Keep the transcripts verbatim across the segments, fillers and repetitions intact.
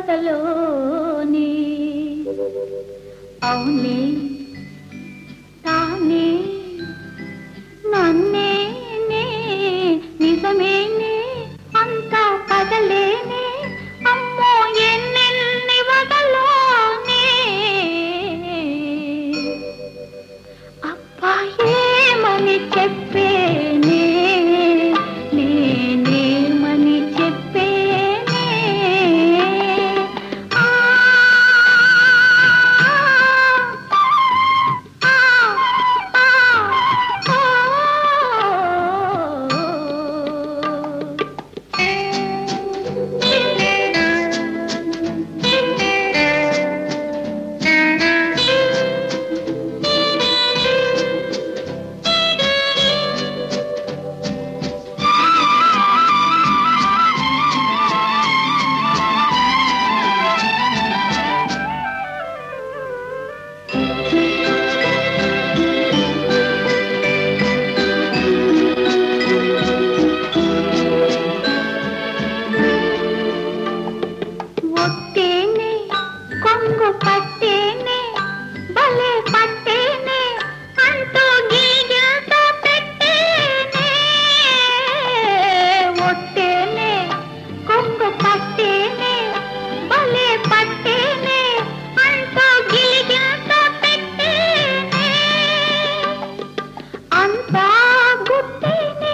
వగలోని అవునే తానే నన్నేనే నిజమేనే అంతా పగలేనే అమ్మో ఎన్నెన్ని వగలోనే అబ్బా ఏమని చెప్పేనే నేనేమని చెప్పేనే ఆ ఆ ఆ ఒట్టేనే కొంగు పట్టేనే భలే పట్టేనే అంటూ గీగలతో పెట్టేనే ఒట్టేనే కొంగు పట్టేనే భలే పట్టేనే అంటూ గీగలతో పెట్టేనే అంతా గుట్టేనే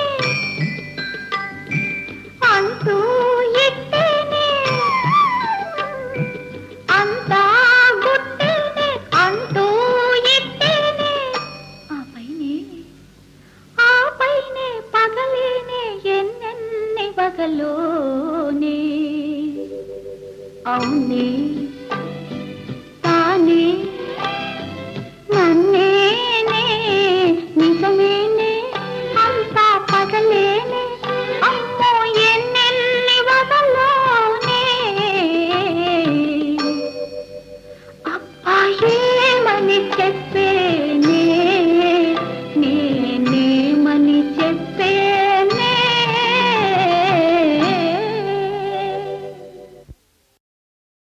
అంటూ ఎట్టేనే అంతా గుట్టేనే అంటూ ఎట్టేనే ఆ పైనే ఆ పైనే పగలేనే ఎన్నెన్ని వగలోనే అవునే